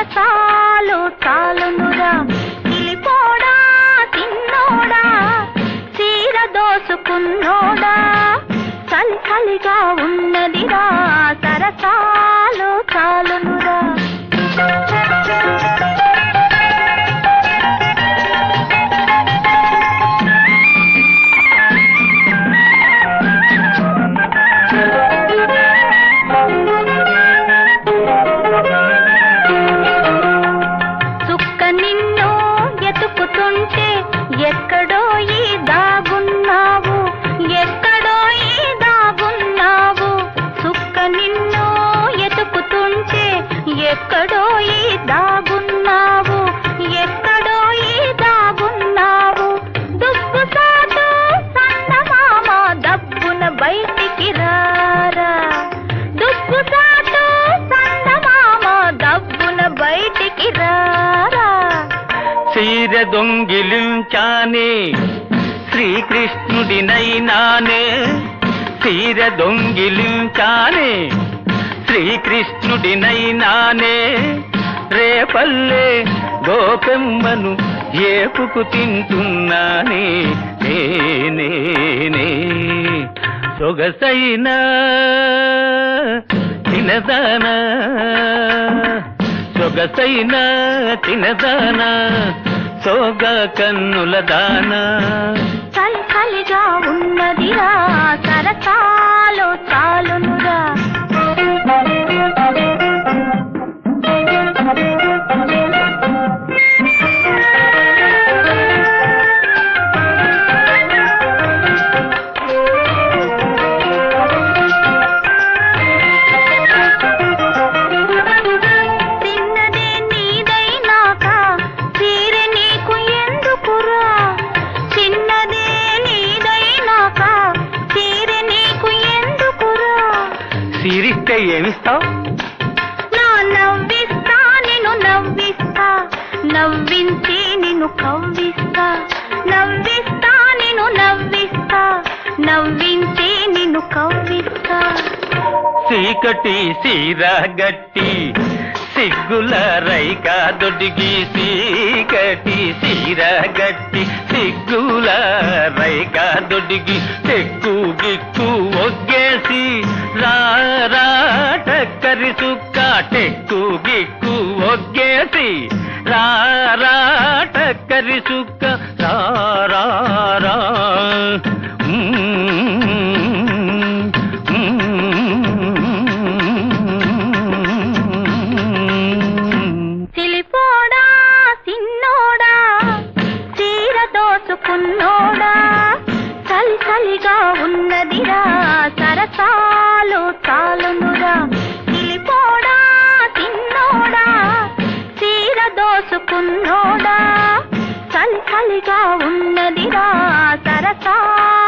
సరసాలు చాలునురా కిలిపోడా తిన్నోడా చీర దోసుకున్నోడా చలి చలిగా ఉన్నదిరా సరసాలు చాలునురా చుక్క నిన్ను ఎతుకుతుంటే ఎక్కడో ఈ దాగున్నావు ఎక్కడో ఈ దాగున్నావు చుక్క నిన్ను ఎతుకుతుంటే ఎక్కడో ఈ దాగున్నావు ఎక్కడో ఈ దాగున్నావు దుబ్బు సాటు సందమామ దబ్బున బయటికి రారా దుబ్బు సాటు సందమామ దబ్బున బయటికి రారా చీర దొంగిలించానే శ్రీకృష్ణుడినైనానే చీర దొంగిలించానే శ్రీకృష్ణుడినైనానే రేపల్లే గోపెమ్మను ఏపుకు తింటున్నానే నేనే సొగసైన తినదానా సొగసైన తినదానా సోగా కన్నుల దానా చలి చలిగా ఉన్నదిరా సరసాలు చాలునురా సిరిస్తే ఏమిస్తావు నా నవ్విస్తా నిన్ను నవ్విస్తా నవ్వించి నిన్ను కవ్విస్తా నవ్విస్తా నిన్ను నవ్విస్తా నవ్వించి నిన్ను కవ్విస్తా చీకటి సీరా గట్టి సిగ్గుల రైకా దొడిగి చీకటి సీరా గట్టి సిగ్గుల రైకా దొడిగి టెక్కు గిక్కు ఒగ్గేసి రారా టక్కరి సుక్క టెక్కు గిక్కు ఒగ్గేసి రారా టక్కరి సుక్క రారా చిలిపోడా సిన్నోడా చీర దోసుకున్నోడా చలి చలిగా ఉన్నదిరా సరసాలు చాలునురా చిలిపోడా సిన్నోడా చీర దోసుకున్నోడా చలి చలిగా ఉన్నదిరా సరసాలు